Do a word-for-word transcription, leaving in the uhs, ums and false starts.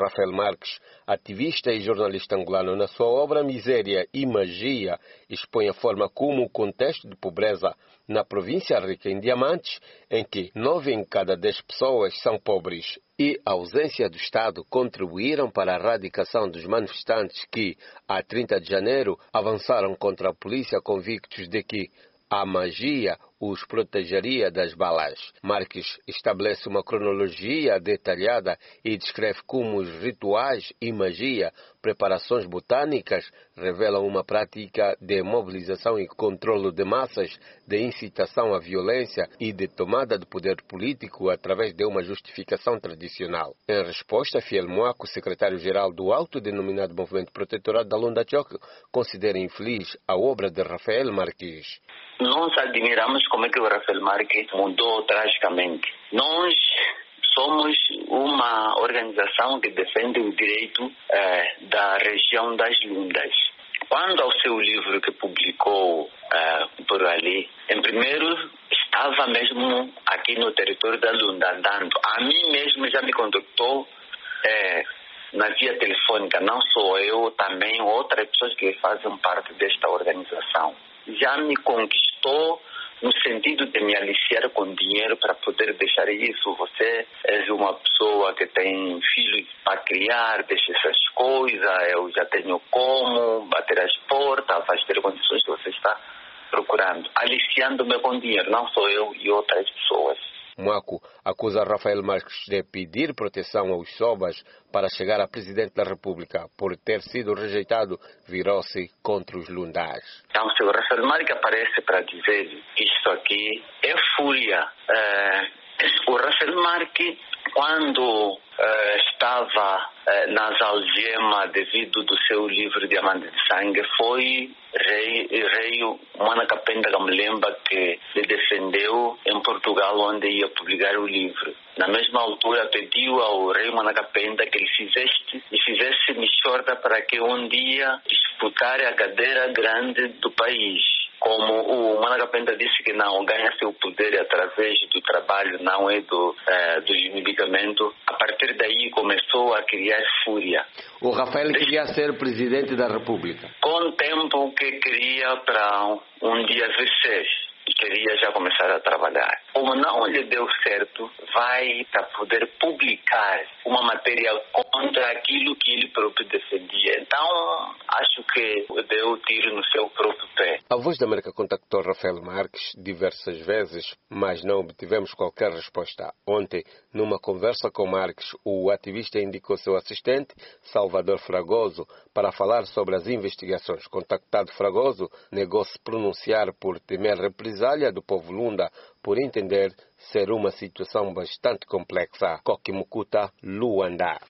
Rafael Marques, ativista e jornalista angolano, na sua obra Miséria e Magia, expõe a forma como o contexto de pobreza na província rica em diamantes, em que nove em cada dez pessoas são pobres, e a ausência do Estado contribuíram para a erradicação dos manifestantes que, a trinta de janeiro, avançaram contra a polícia convictos de que a magia os protegeria das balas. Marques estabelece uma cronologia detalhada e descreve como os rituais e magia, preparações botânicas, revelam uma prática de mobilização e controlo de massas, de incitação à violência e de tomada de poder político através de uma justificação tradicional. Em resposta, Fiel Moaco, secretário-geral do autodenominado Movimento Protetorado da Lunda Choque, considera infeliz a obra de Rafael Marques. Nós admiramos como é que o Rafael Marques mudou tragicamente. Nós somos uma organização que defende o direito eh, da região das Lundas. Quando ao seu livro que publicou eh, por ali, em primeiro estava mesmo aqui no território da Lunda andando. A mim mesmo já me contactou eh, na via telefônica, não sou eu, também outras pessoas que fazem parte desta organização. Já me conquistou no sentido de me aliciar com dinheiro para poder deixar isso. Você é uma pessoa que tem filhos para criar, deixa essas coisas, eu já tenho como bater as portas, vais ter condições que você está procurando. Aliciando-me com dinheiro, não sou eu e outras pessoas. Moaco acusa Rafael Marques de pedir proteção aos Sobas para chegar a presidente da República. Por ter sido rejeitado, virou-se contra os Lundás. Então, se o Rafael Marques aparece para dizer isto aqui, é fúria. É, o Rafael Marques, quando é, estava é, nas algemas devido do seu livro Diamante de Sangue, foi rei, rei Manacapenda Gamlemba que lhe defendeu em Portugal, onde ia publicar o livro. Na mesma altura pediu ao rei Manacapenda que ele fizesse, lhe fizesse mixorda para que um dia disputar a cadeira grande do país. Como o Manacapenda disse que não, ganha seu poder através do trabalho, não é do, é, dos medicamentos. A partir daí começou a criar fúria. O Rafael queria ser presidente da República. Com o tempo que queria para um dia vencer. Queria já começar a trabalhar. Como não lhe deu certo, vai para poder publicar uma matéria contra aquilo que ele próprio defendia. Então, acho que deu tiro no seu próprio pé. A Voz da América contactou Rafael Marques diversas vezes, mas não obtivemos qualquer resposta. Ontem, numa conversa com Marques, o ativista indicou seu assistente, Salvador Fragoso, para falar sobre as investigações. Contactado, Fragoso negou-se pronunciar por temer represália do povo Lunda, por entender ser uma situação bastante complexa. Coquimucuta, Luanda.